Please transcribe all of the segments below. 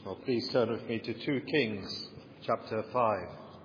Well, please turn with me to 2 Kings, chapter 5.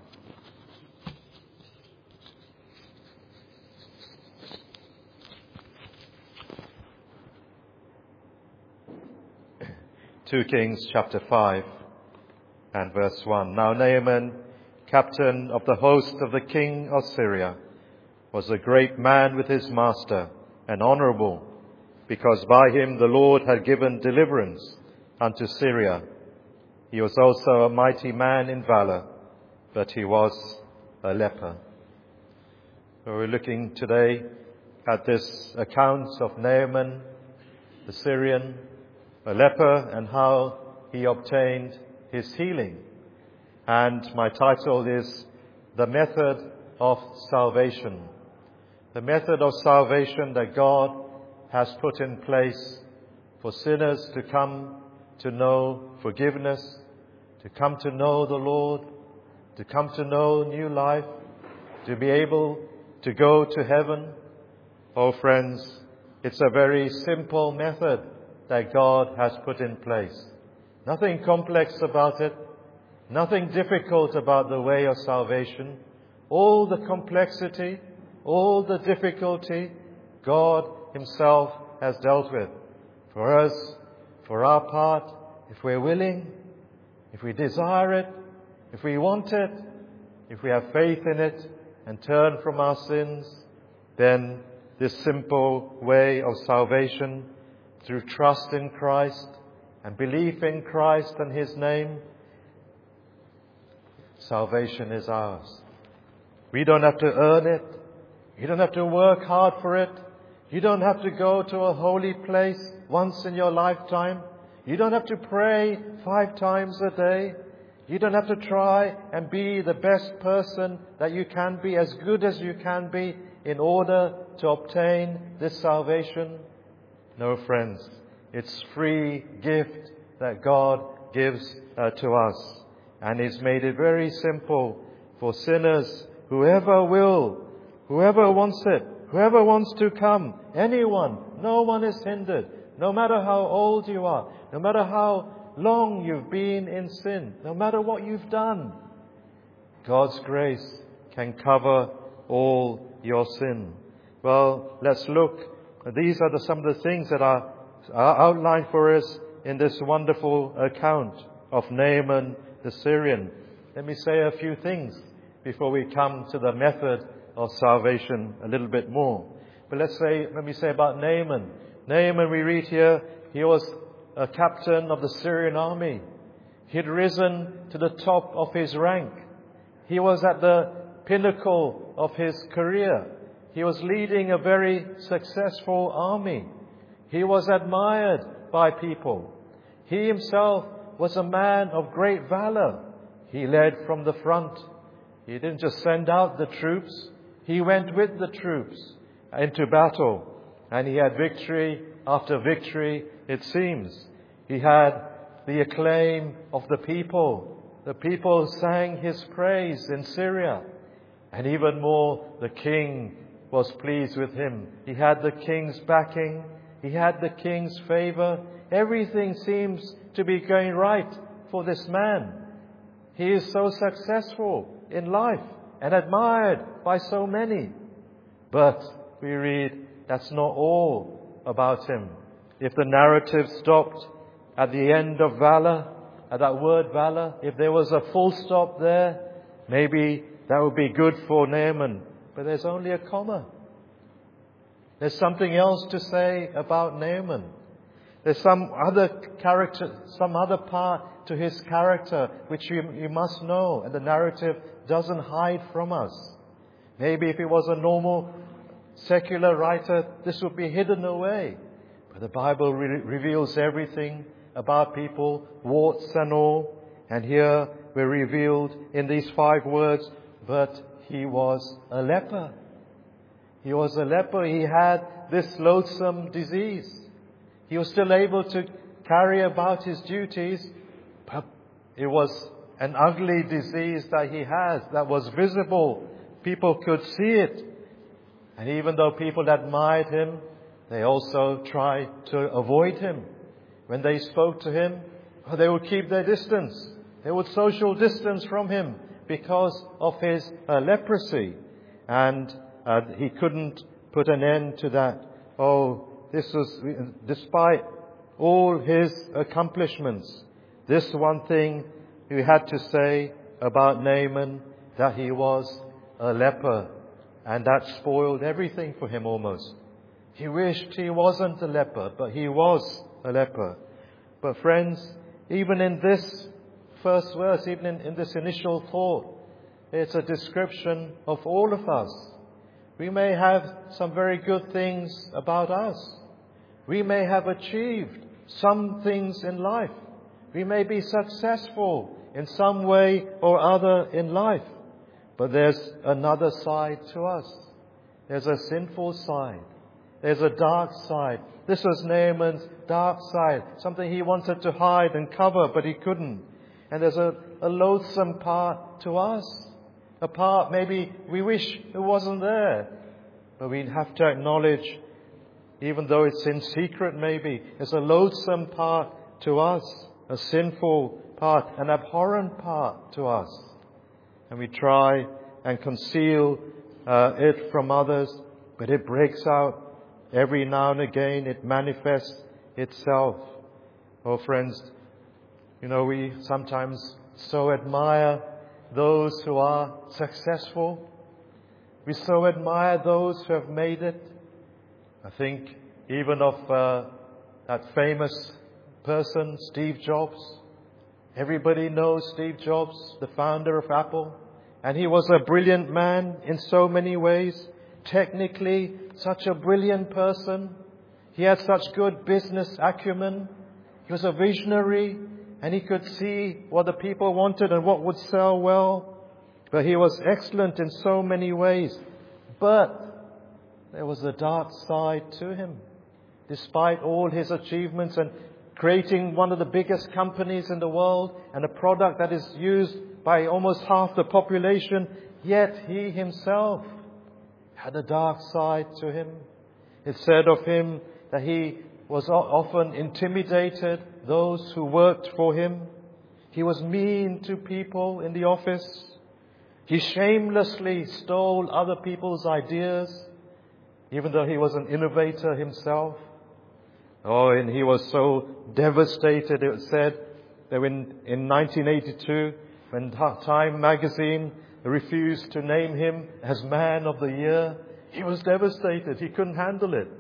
Two Kings, chapter 5, and verse 1. Now Naaman, captain of the host of the king of Syria, was a great man with his master, and honorable, because by him the Lord had given deliverance unto Syria. He was also a mighty man in valor, but he was a leper. So we're looking today at this account of Naaman, the Syrian, a leper, and how he obtained his healing. And my title is The Method of Salvation. The method of salvation that God has put in place for sinners to come to know forgiveness, to come to know the Lord, to come to know new life, to be able to go to heaven. Oh friends, it's a very simple method that God has put in place. Nothing complex about it, nothing difficult about the way of salvation. All the complexity, all the difficulty, God Himself has dealt with. For us, for our part, if we're willing, if we desire it, if we want it, if we have faith in it and turn from our sins, then this simple way of salvation through trust in Christ and belief in Christ and His name, salvation is ours. We don't have to earn it. You don't have to work hard for it. You don't have to go to a holy place once in your lifetime. You don't have to pray 5 times a day. You don't have to try and be the best person that you can be, as good as you can be, in order to obtain this salvation. No, friends, it's free gift that God gives to us. And He's made it very simple for sinners, whoever will, whoever wants it, whoever wants to come, anyone, no one is hindered. No matter how old you are, no matter how long you've been in sin, no matter what you've done, God's grace can cover all your sin. Well, let's look. These are some of the things that are outlined for us in this wonderful account of Naaman the Syrian. Let me say a few things before we come to the method of salvation a little bit more. But let me say about Naaman. Naaman, we read here, he was a captain of the Syrian army. He had risen to the top of his rank. He was at the pinnacle of his career. He was leading a very successful army. He was admired by people. He himself was a man of great valor. He led from the front. He didn't just send out the troops. He went with the troops into battle. And he had victory after victory, it seems. He had the acclaim of the people. The people sang his praise in Syria. And even more, the king was pleased with him. He had the king's backing. He had the king's favor. Everything seems to be going right for this man. He is so successful in life and admired by so many. But we read, that's not all about him. If the narrative stopped at the end of valor, at that word valor, if there was a full stop there, maybe that would be good for Naaman. But there's only a comma. There's something else to say about Naaman. There's some other character, some other part to his character which you must know, and the narrative doesn't hide from us. Maybe if he was a normal secular writer, this would be hidden away. But the Bible reveals everything about people, warts and all. And here we're revealed in these 5 words, but he was a leper. He was a leper. He had this loathsome disease. He was still able to carry about his duties, but it was an ugly disease that he had that was visible. People could see it. And even though people admired him, they also tried to avoid him. When they spoke to him, They would keep their distance. They would social distance from him because of his leprosy. And he couldn't put an end to that. Oh, this was, despite all his accomplishments, this one thing he had to say about Naaman, that he was a leper. And that spoiled everything for him almost. He wished he wasn't a leper, but he was a leper. But friends, even in this first verse, even in this initial thought, it's a description of all of us. We may have some very good things about us. We may have achieved some things in life. We may be successful in some way or other in life. But there's another side to us. There's a sinful side. There's a dark side. This was Naaman's dark side, something he wanted to hide and cover, but he couldn't. And there's a loathsome part to us, a part maybe we wish it wasn't there. But we have to acknowledge, even though it's in secret maybe, there's a loathsome part to us, a sinful part, an abhorrent part to us. And we try and conceal it from others, but it breaks out every now and again. It manifests itself. Oh, friends, we sometimes so admire those who are successful. We so admire those who have made it. I think even of that famous person, Steve Jobs. Everybody knows Steve Jobs, the founder of Apple. And he was a brilliant man in so many ways. Technically, such a brilliant person. He had such good business acumen. He was a visionary, and he could see what the people wanted and what would sell well. But he was excellent in so many ways. But there was a dark side to him. Despite all his achievements and creating one of the biggest companies in the world and a product that is used by almost half the population, yet he himself had a dark side to him. It said of him that he was often intimidated those who worked for him. He was mean to people in the office. He shamelessly stole other people's ideas, even though he was an innovator himself. Oh, and he was so devastated. It said that in 1982, when Time magazine refused to name him as Man of the Year, he was devastated. He couldn't handle it.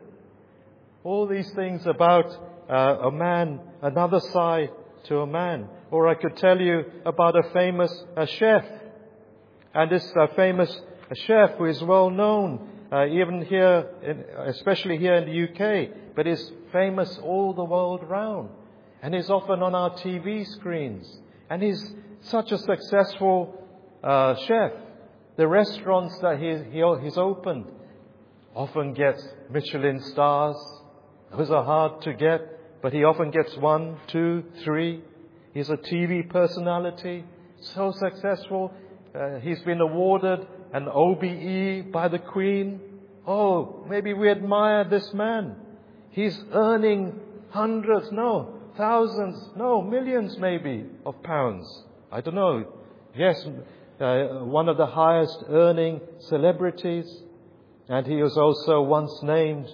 All these things about a man, another side to a man. Or I could tell you about a famous chef. And this famous chef who is well known, even here, especially here in the UK, but is famous all the world round. And is often on our TV screens. And he's such a successful chef. The restaurants that he's opened often get Michelin stars. Those are hard to get, but he often gets 1, 2, 3. He's a TV personality, so successful. He's been awarded an OBE by the Queen. Oh, maybe we admire this man. He's earning hundreds, no, thousands, no, millions maybe of pounds. I don't know. Yes, one of the highest earning celebrities. And he was also once named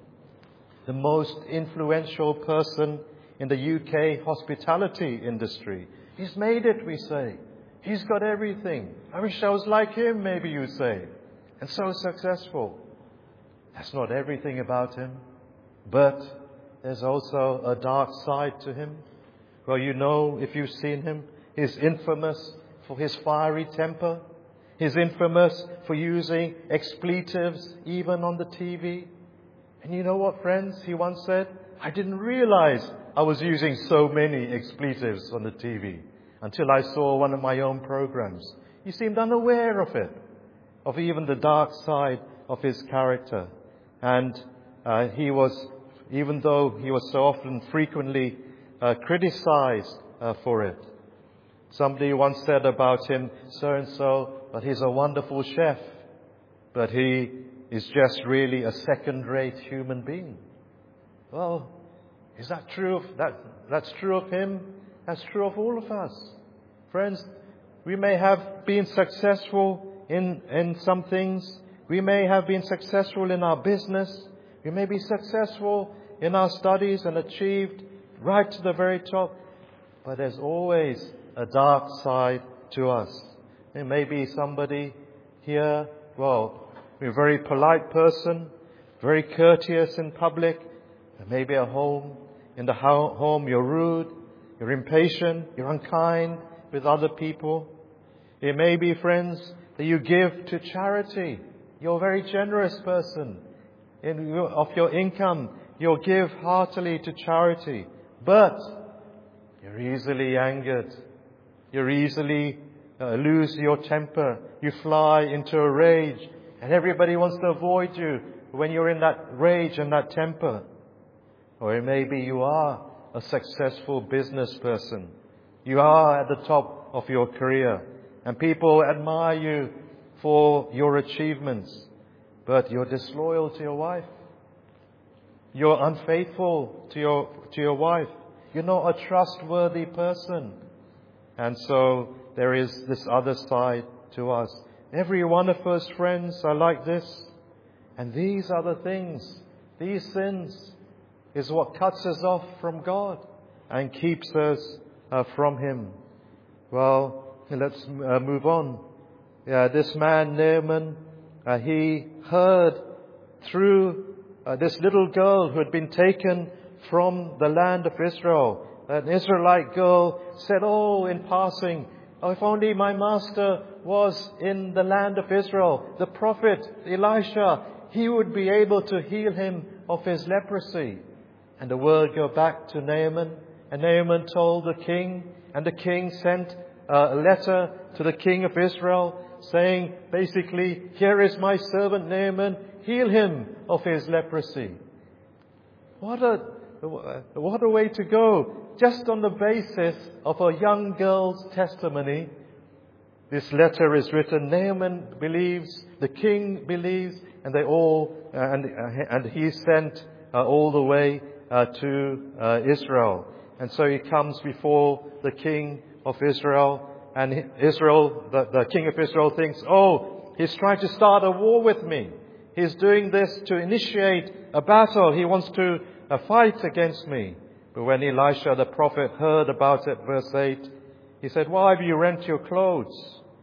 the most influential person in the UK hospitality industry. He's made it, we say. He's got everything. I wish I was like him, maybe you say. And so successful. That's not everything about him. But there's also a dark side to him. Well, if you've seen him, he's infamous for his fiery temper. He's infamous for using expletives even on the TV. And you know what, friends? He once said, I didn't realize I was using so many expletives on the TV until I saw one of my own programs. He seemed unaware of it, of even the dark side of his character. And he was, even though he was so often frequently criticized for it. Somebody once said about him, so-and-so, but he's a wonderful chef. But he is just really a second-rate human being. Well, is that true? That's true of him? That's true of all of us. Friends, we may have been successful in some things. We may have been successful in our business. We may be successful in our studies and achieved right to the very top. But there's always a dark side to us. There may be somebody here, well, you're a very polite person, very courteous in public. There may be a home. In the home you're rude, you're impatient, you're unkind with other people. It may be, friends, that you give to charity. You're a very generous person. Of your income, you'll give heartily to charity. But you're easily angered. You easily lose your temper. You fly into a rage. And everybody wants to avoid you when you're in that rage and that temper. Or maybe you are a successful business person. You are at the top of your career. And people admire you for your achievements. But you're disloyal to your wife. You're unfaithful to your wife. You're not a trustworthy person. And so there is this other side to us. Every one of us, friends, are like this. And these are the things, these sins, is what cuts us off from God and keeps us from Him. Well, let's move on. This man, Naaman, he heard through this little girl who had been taken from the land of Israel. An Israelite girl said, in passing, if only my master was in the land of Israel, the prophet Elisha, he would be able to heal him of his leprosy. And the word go back to Naaman, and Naaman told the king, and the king sent a letter to the king of Israel saying, basically, here is my servant Naaman, heal him of his leprosy. What a way to go. Just on the basis of a young girl's testimony, this letter is written. Naaman believes, the king believes, and they all, and he sent all the way to Israel. And so he comes before the king of Israel, and Israel, the king of Israel thinks, he's trying to start a war with me. He's doing this to initiate a battle. He wants to fight against me. But when Elisha the prophet heard about it, verse 8, he said, why have you rent your clothes?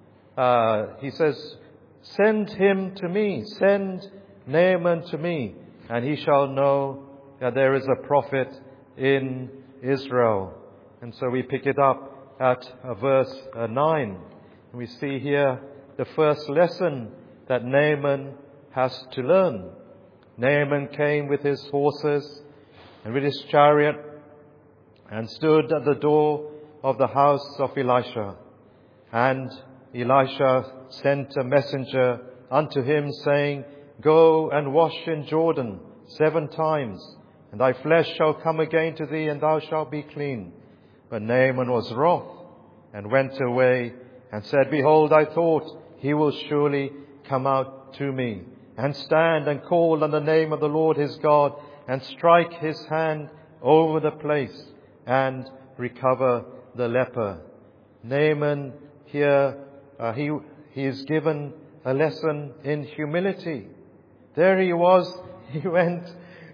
He says, send him to me, send Naaman to me, and he shall know that there is a prophet in Israel. And so we pick it up at verse 9. And we see here the first lesson that Naaman has to learn. Naaman came with his horses and with his chariot and stood at the door of the house of Elisha. And Elisha sent a messenger unto him, saying, go and wash in Jordan 7 times, and thy flesh shall come again to thee, and thou shalt be clean. But Naaman was wroth, and went away, and said, behold, I thought, he will surely come out to me, and stand and call on the name of the Lord his God, and strike his hand over the place, and recover the leper. Naaman here, he is given a lesson in humility. There he was, he went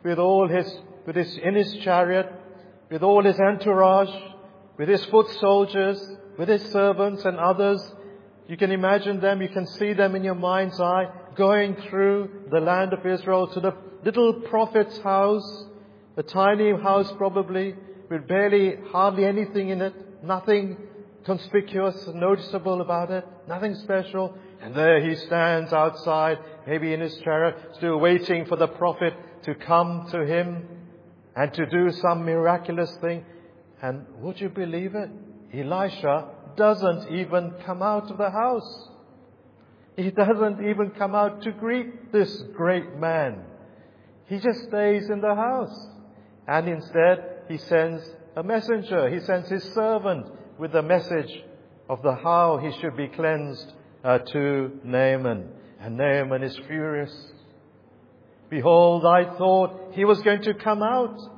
in his chariot, with all his entourage, with his foot soldiers, with his servants and others. You can imagine them, you can see them in your mind's eye, going through the land of Israel to the little prophet's house, a tiny house probably, with hardly anything in it, nothing conspicuous, noticeable about it, nothing special. And there he stands outside, maybe in his chariot, still waiting for the prophet to come to him and to do some miraculous thing. And would you believe it? Elisha doesn't even come out of the house. He doesn't even come out to greet this great man. He just stays in the house. And instead, he sends a messenger. He sends his servant with the message of how he should be cleansed to Naaman. And Naaman is furious. Behold, I thought he was going to come out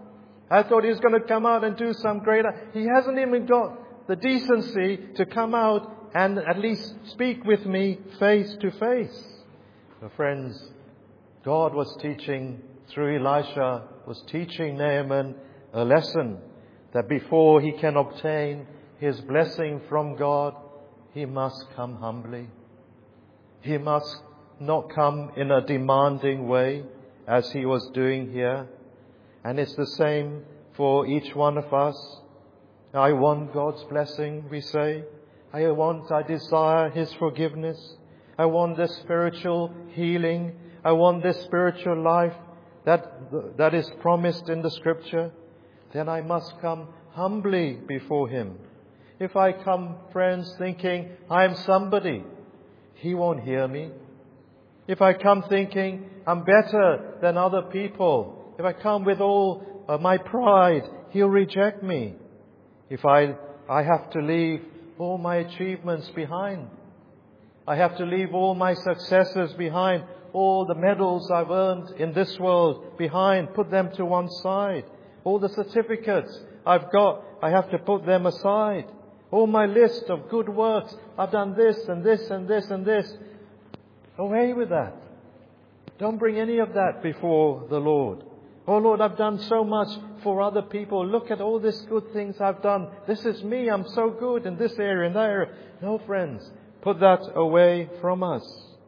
I thought he was going to come out and do some great... He hasn't even got the decency to come out and at least speak with me face to face. So friends, God was teaching, through Elisha, was teaching Naaman a lesson that before he can obtain his blessing from God, he must come humbly. He must not come in a demanding way as he was doing here. And it's the same for each one of us. I want God's blessing, we say. I desire His forgiveness. I want this spiritual healing. I want this spiritual life that is promised in the Scripture. Then I must come humbly before Him. If I come, friends, thinking I am somebody, He won't hear me. If I come thinking I'm better than other people, if I come with all my pride, He'll reject me. If I have to leave all my achievements behind. I have to leave all my successes behind, all the medals I've earned in this world behind, put them to one side. All the certificates I've got, I have to put them aside. All my list of good works, I've done this and this and this and this. Away with that. Don't bring any of that before the Lord. Oh Lord, I've done so much for other people. Look at all these good things I've done. This is me. I'm so good in this area and that area. No, friends, put that away from us.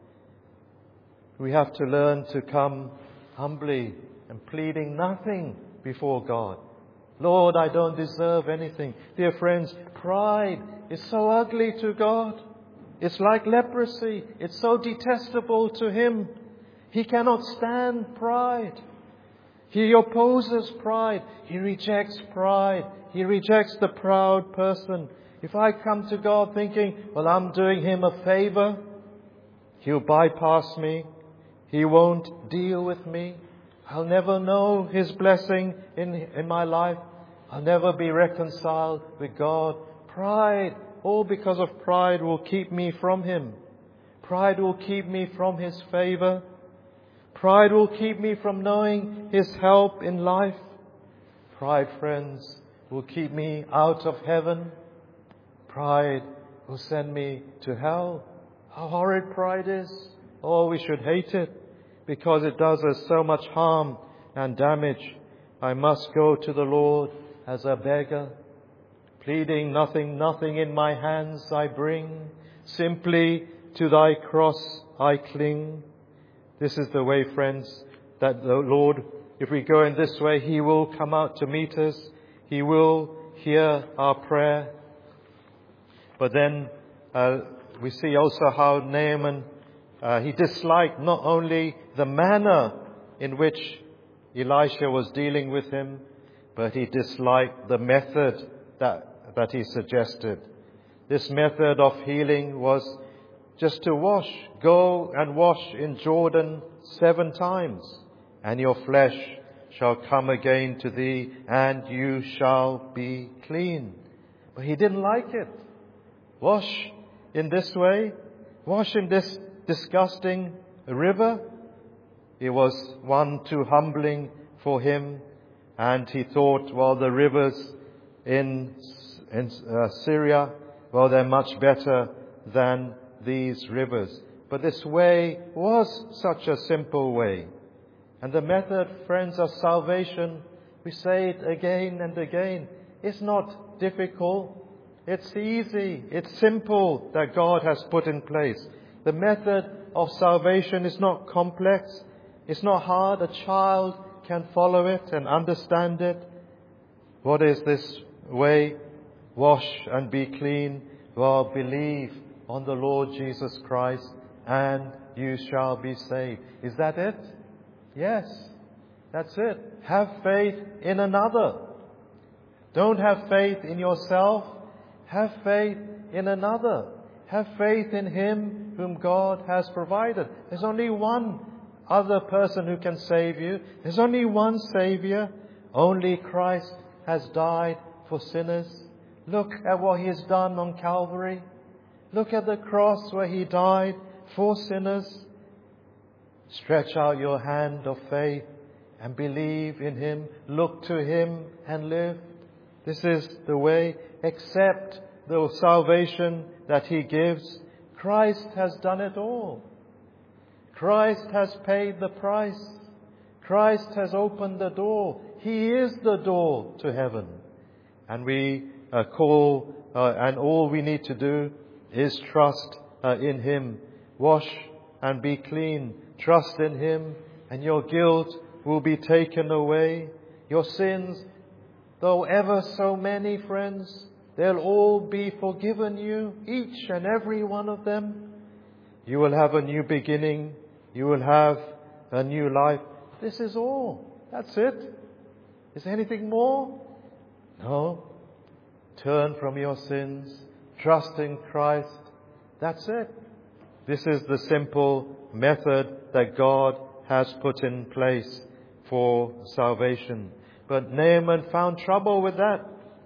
We have to learn to come humbly and pleading nothing before God. Lord, I don't deserve anything. Dear friends, pride is so ugly to God. It's like leprosy. It's so detestable to Him. He cannot stand pride. He opposes pride. He rejects pride. He rejects the proud person. If I come to God thinking, well, I'm doing Him a favor, He'll bypass me. He won't deal with me. I'll never know His blessing in my life. I'll never be reconciled with God. Pride, all because of pride, will keep me from Him. Pride will keep me from His favor. Pride will keep me from knowing His help in life. Pride, friends, will keep me out of heaven. Pride will send me to hell. How horrid pride is. Oh, we should hate it because it does us so much harm and damage. I must go to the Lord as a beggar, pleading nothing in my hands I bring. Simply to Thy cross I cling. This is the way, friends, that the Lord, if we go in this way, He will come out to meet us. He will hear our prayer. But then we see also how Naaman, he disliked not only the manner in which Elisha was dealing with him, but he disliked the method that he suggested. This method of healing was just to wash. Go and wash in Jordan 7 times, and your flesh shall come again to thee, and you shall be clean. But he didn't like it. Wash in this way? Wash in this disgusting river? It was one too humbling for him, and he thought, well, the rivers in Syria, well, they're much better than these rivers. But this way was such a simple way. And the method, friends, of salvation, we say it again and again, it's not difficult. It's easy. It's simple that God has put in place. The method of salvation is not complex. It's not hard. A child can follow it and understand it. What is this way? Wash and be clean. Well, believe on the Lord Jesus Christ and you shall be saved. Is that it? Yes, that's it. Have faith in another. Don't have faith in yourself. Have faith in another. Have faith in Him whom God has provided. There's only one other person who can save you. There's only one Savior. Only Christ has died for sinners. Look at what He has done on Calvary. Look at the cross where He died for sinners. Stretch out your hand of faith and believe in Him, look to Him and live. This is the way. Accept the salvation that He gives. Christ has done it all. Christ has paid the price. Christ has opened the door. He is the door to heaven. And we and all we need to do is trust in Him. Wash and be clean. Trust in Him, and your guilt will be taken away. Your sins, though ever so many, friends, they'll all be forgiven you, each and every one of them. You will have a new beginning. You will have a new life. This is all. That's it. Is there anything more? No. Turn from your sins. Trust in Christ. That's it. This is the simple method that God has put in place for salvation. But Naaman found trouble with that.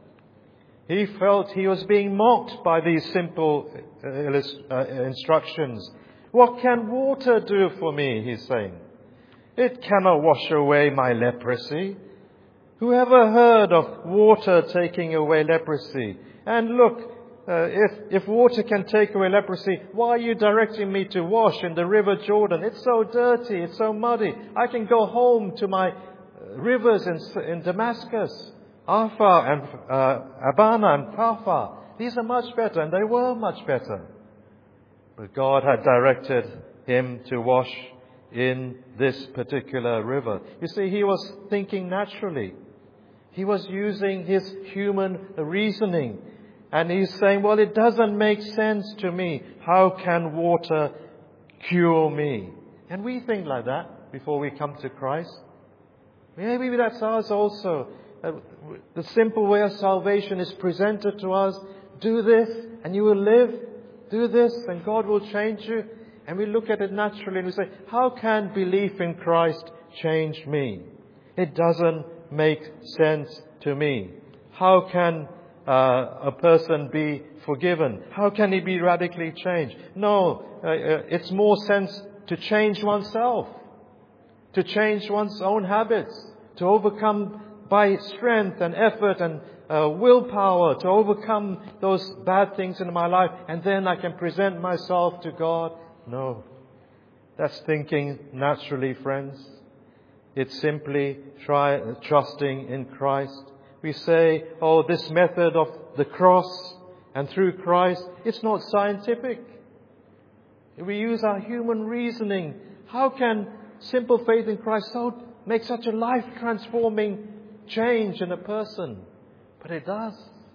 He felt he was being mocked by these simple instructions. What can water do for me, he's saying. It cannot wash away my leprosy. Who ever heard of water taking away leprosy? And look, if water can take away leprosy, why are you directing me to wash in the river Jordan? It's so dirty, it's so muddy. I can go home to my rivers in Damascus, Arphah and Abana and Pharpar. These are much better, and they were much better. But God had directed him to wash in this particular river. You see, he was thinking naturally. He was using his human reasoning. And he's saying, well, it doesn't make sense to me. How can water cure me? And we think like that before we come to Christ. Maybe that's ours also. The simple way of salvation is presented to us. Do this and you will live. Do this and God will change you. And we look at it naturally and we say, how can belief in Christ change me? It doesn't make sense to me. How can a person be forgiven? How can he be radically changed? No, it's more sense to change oneself, to change one's own habits, to overcome by strength and effort and willpower, to overcome those bad things in my life, and then I can present myself to God. No, that's thinking naturally, friends. It's simply trusting in Christ. We say, oh, this method of the cross and through Christ, it's not scientific. We use our human reasoning. How can simple faith in Christ make such a life-transforming change in a person? But it does.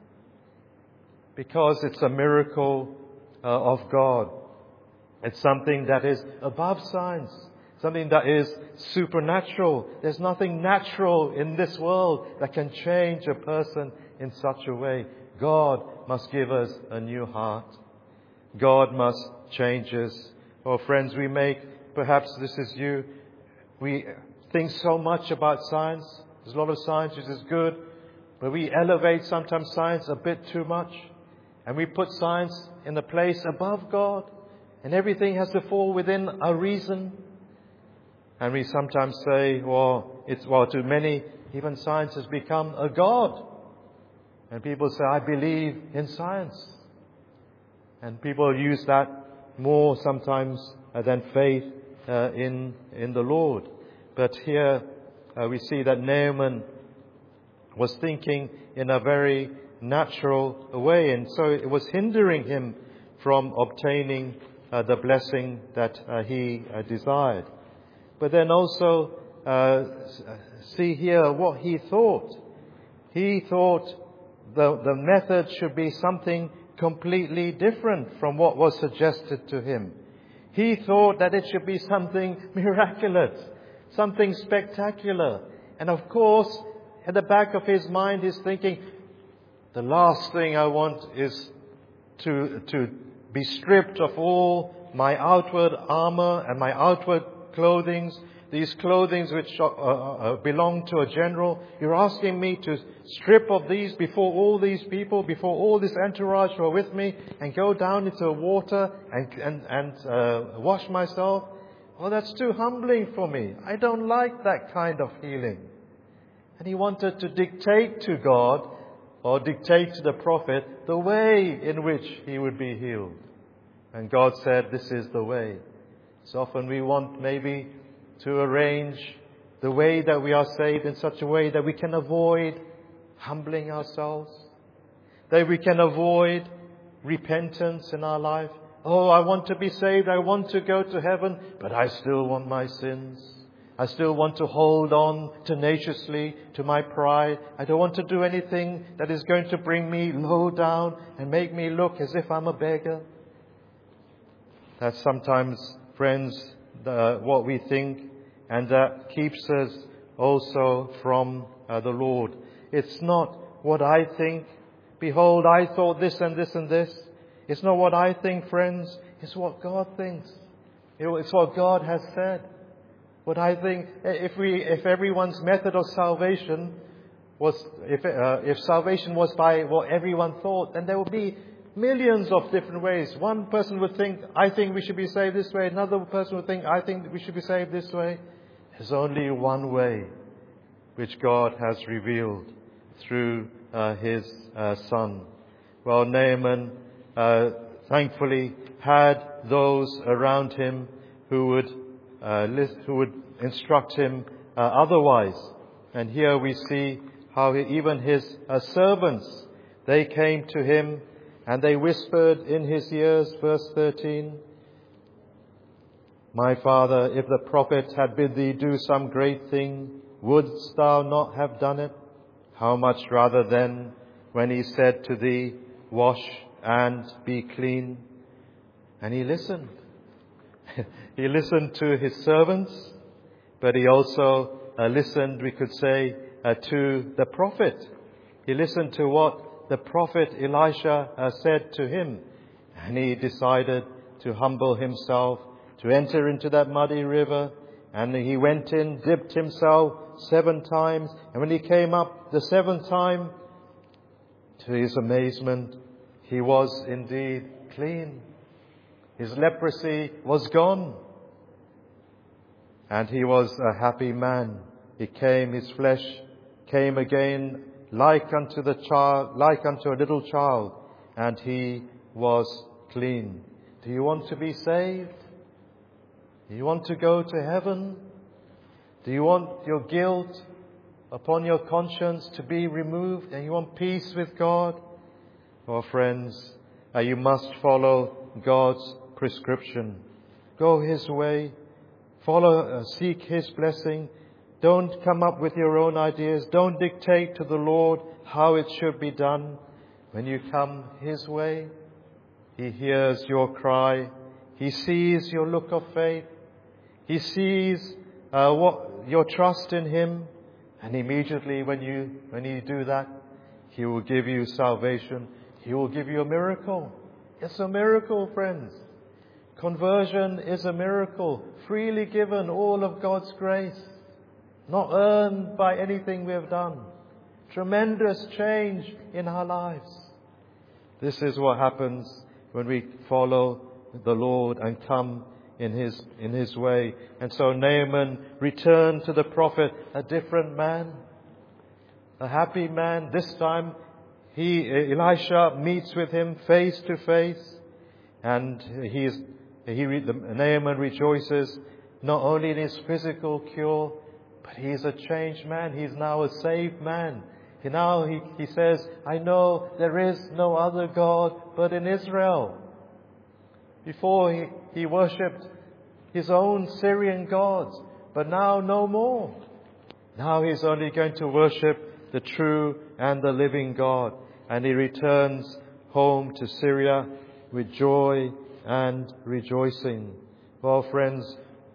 Because it's a miracle of God. It's something that is above science. Something that is supernatural. There's nothing natural in this world that can change a person in such a way. God must give us a new heart. God must change us. Oh, friends, perhaps this is you, we think so much about science. There's a lot of science which is good, but we elevate sometimes science a bit too much. And we put science in a place above God. And everything has to fall within a reason. And we sometimes say, to many, even science has become a god. And people say, I believe in science. And people use that more sometimes than faith in the Lord. But here we see that Naaman was thinking in a very natural way. And so it was hindering him from obtaining the blessing that he desired. But then also see here what he thought. He thought the method should be something completely different from what was suggested to him. He thought that it should be something miraculous, something spectacular. And of course, at the back of his mind, he's thinking, the last thing I want is to be stripped of all my outward armor and my outward clothings, these clothings which belong to a general. You're asking me to strip of these before all these people, before all this entourage who are with me, and go down into the water and wash myself? Oh, that's too humbling for me. I don't like that kind of healing. And he wanted to dictate to God, or dictate to the prophet, the way in which he would be healed. And God said, this is the way. So often we want maybe to arrange the way that we are saved in such a way that we can avoid humbling ourselves, that we can avoid repentance in our life. Oh, I want to be saved, I want to go to heaven, but I still want my sins. I still want to hold on tenaciously to my pride. I don't want to do anything that is going to bring me low down and make me look as if I'm a beggar. That's sometimes, friends, what we think, and that keeps us also from the Lord. It's not what I think. Behold, I thought this and this and this. It's not what I think, friends. It's what God thinks. It's what God has said. What I think, if everyone's method of salvation was, if salvation was by what everyone thought, then there would be millions of different ways. One person would think, I think we should be saved this way. Another person would think, I think we should be saved this way. There's only one way which God has revealed through His Son. Well, Naaman thankfully had those around him who would instruct him otherwise. And here we see how even his servants, they came to him and they whispered in his ears, verse 13, My father, if the prophet had bid thee do some great thing, wouldst thou not have done it? How much rather then, when he said to thee, Wash and be clean? And he listened. He listened to his servants, but he also listened, we could say, to the prophet. He listened to what the prophet Elisha said to him, and he decided to humble himself, to enter into that muddy river. And he went in, dipped himself 7 times, and when he came up the 7th time, to his amazement, he was indeed clean. His leprosy was gone. And he was a happy man. His flesh came again like unto a little child, and he was clean. Do you want to be saved? Do you want to go to heaven? Do you want your guilt upon your conscience to be removed, and you want peace with God? Oh, friends, you must follow God's prescription. Go His way. Seek His blessing. Don't come up with your own ideas. Don't dictate to the Lord how it should be done. When you come His way, He hears your cry. He sees your look of faith. He sees your trust in Him. And immediately when you do that, He will give you salvation. He will give you a miracle. It's a miracle, friends. Conversion is a miracle, freely given, all of God's grace, not earned by anything we have done. Tremendous change in our lives. This is what happens when we follow the Lord and come in His way. And so Naaman returned to the prophet a different man, a happy man. This time Elisha meets with him face to face, and Naaman rejoices not only in his physical cure, but he is a changed man. He is now a saved man. He says, I know there is no other God but in Israel. Before he worshipped his own Syrian gods, but now no more. Now he's only going to worship the true and the living God. And he returns home to Syria with joy and rejoicing. Well, friends,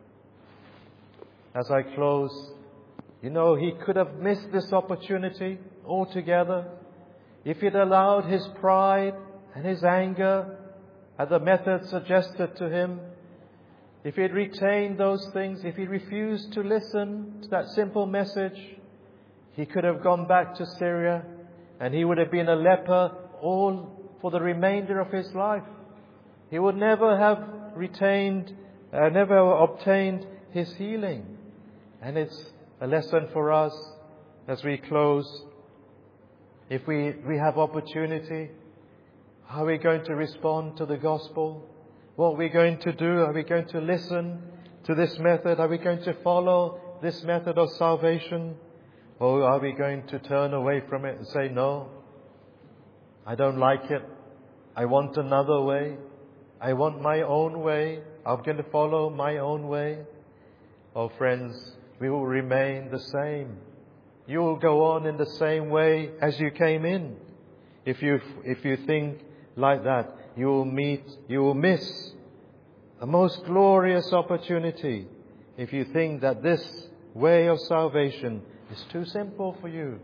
as I close, he could have missed this opportunity altogether if he'd allowed his pride and his anger and the method suggested to him. If he'd retained those things, if he refused to listen to that simple message, he could have gone back to Syria and he would have been a leper all for the remainder of his life. He would never have retained never obtained His healing. And it's a lesson for us as we close. If we have opportunity, how are we going to respond to the gospel? What are we going to do? Are we going to listen to this method? Are we going to follow this method of salvation? Or are we going to turn away from it and say, no, I don't like it. I want another way. I want my own way. I'm going to follow my own way. Oh, friends, we will remain the same. You will go on in the same way as you came in. If you think like that, you will miss a most glorious opportunity if you think that this way of salvation is too simple for you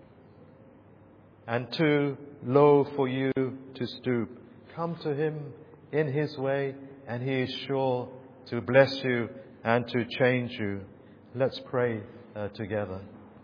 and too low for you to stoop. Come to Him in His way, and He is sure to bless you and to change you. Let's pray together.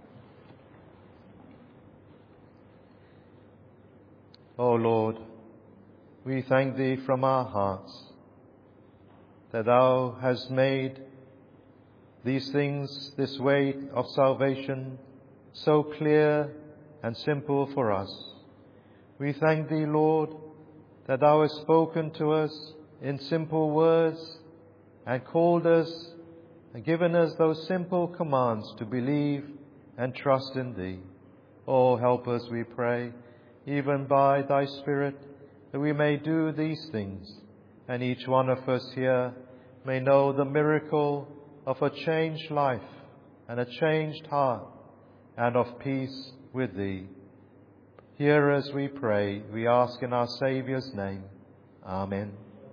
Oh Lord, we thank Thee from our hearts that Thou hast made these things, this way of salvation, so clear and simple for us. We thank Thee, Lord, that Thou hast spoken to us in simple words and called us and given us those simple commands to believe and trust in Thee. Oh, help us, we pray, even by Thy Spirit, that we may do these things, and each one of us here may know the miracle of a changed life and a changed heart and of peace with Thee. Hear us, we pray. We ask in our Saviour's name. Amen.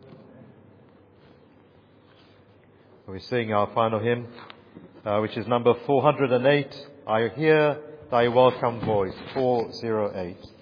We sing our final hymn, which is number 408, I Hear Thy Welcome Voice, 408.